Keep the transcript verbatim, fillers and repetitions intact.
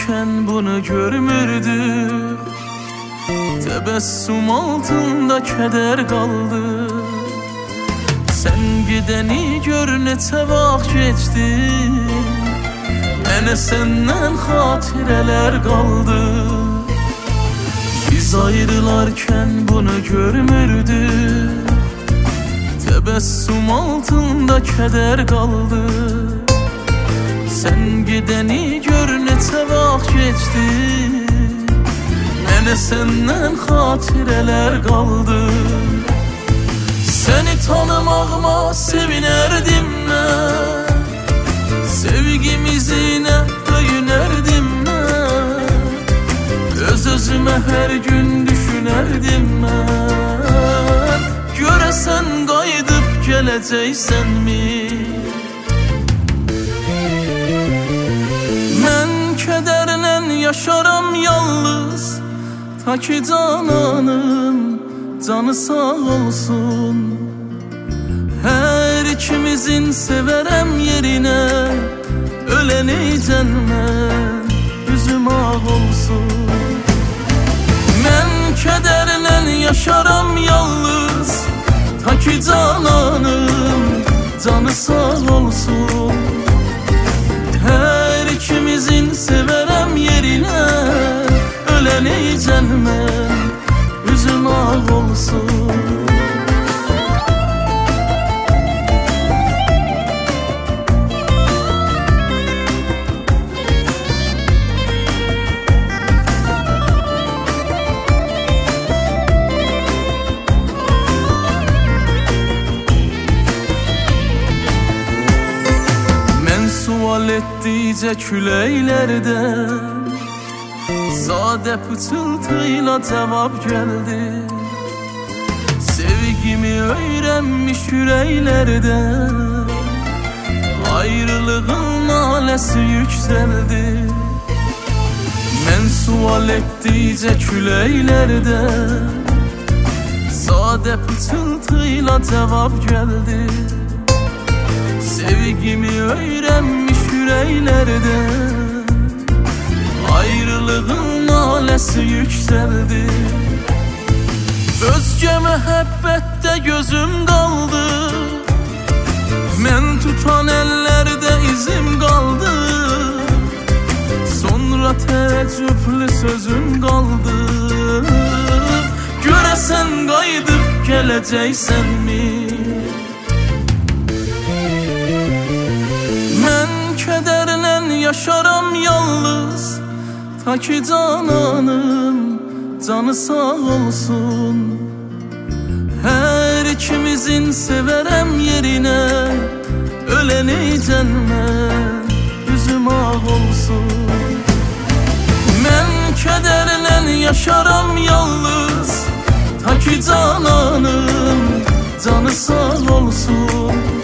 olarken bunu görmürdük. Tebessüm altında keder kaldı. Sen gideni gör neçə vaxt geçti. Mənə səndən xatirələr qaldı. Biz ayrılarken bunu görmürdük. Tebessüm altında keder kaldı. Sen gideni gör neçə vaxt geçti. Mənə səndən xatirələr qaldı. Seni tanımağıma sevinerdim mən. Sevgimizine öyünerdim mən. Öz-özümə hər gün düşünərdim mən. Görəsən qayıdıb gələcəksənmi? Mən kədərlə yaşaram yalnız, ta ki cananım canı sağ olsun. Hər ikimizin sevərəm yerinə, ölənəcən mən üzüm ağ olsun. Mən kədərlə yaşaram yalnız, ta ki cananım canı sağ olsun. Hər ikimizin sevərəm yerinə, ölənəcən mən üzüm ağ olsun. Sual etdikcə küləklərdən sadə pıçıltıyla cavab gəldi. Sevgimi öyrənmiş ürəklərdən ayrılığın naləsi yüksəldi. Mən sual etdikcə küləklərdən sadə pıçıltıyla cavab gəldi. Sevgimi öyrənmiş ürəklərdən ayrılığın naləsi yüksəldi. Özgə məhəbbətdə gözüm qaldı. Mən tutan əllərdə izim qaldı. Sonra təəccüblü sözüm qaldı. Görəsən qayıdıb gələcəksənmi? Kədərlə yaşaram yalnız, ta ki cananım canı sağ olsun. Hər ikimizin sevərəm yerinə, ölənəcən mən üzüm ağ olsun. Mən kədərlə yaşaram yalnız, ta ki cananım canı sağ olsun.